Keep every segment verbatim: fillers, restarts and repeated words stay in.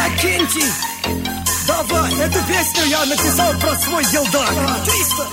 Иннокентий, давай, эту песню я написал про свой елдак. Триста.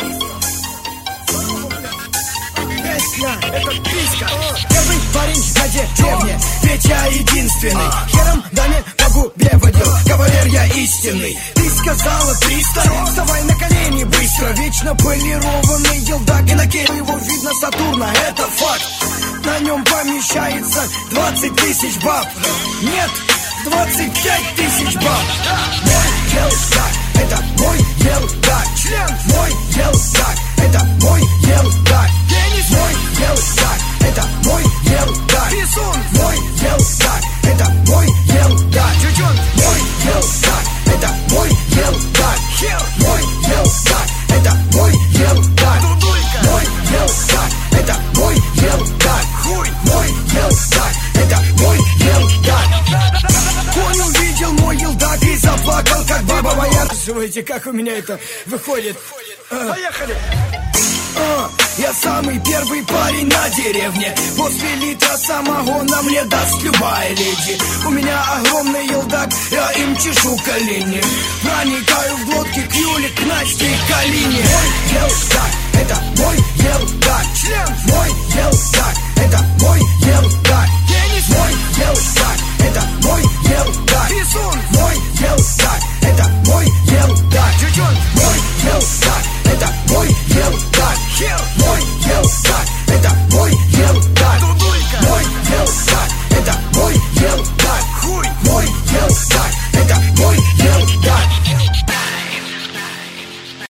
Песня, это писька. Первый парень на деревне, ведь я единственный. Хером да не по губе водил, кавалер я истинный. Ты сказала триста, вставай на колени быстро. Вечно полированный елдак, Иннокентий, его видно Сатурна, это факт. На нем помещается двадцать тысяч баб. Нет, двадцать пять тысяч баб. Мой елдак, это мой елдак. Член, мой елдак, это мой елдак. Пенис, мой елдак, это мой елдак. Писун, мой елдак, это мой елдак. Чучун, мой елдак, это мой елдак. Хер, мой елдак, это мой елдак. Дудулька, мой елдак, это мой елдак. Хуй, мой елдак, это мой елдак. Конь увидел мой елдак и заплакал, как баба моя. Слушайте, как у меня это выходит. Поехали! А, я самый первый парень на деревне. После литра самогона мне даст любая леди. У меня огромный елдак, я им чешу колени. Проникаю в глотки к Юле, к Насте и Калине. Мой елдак, это мой елдак.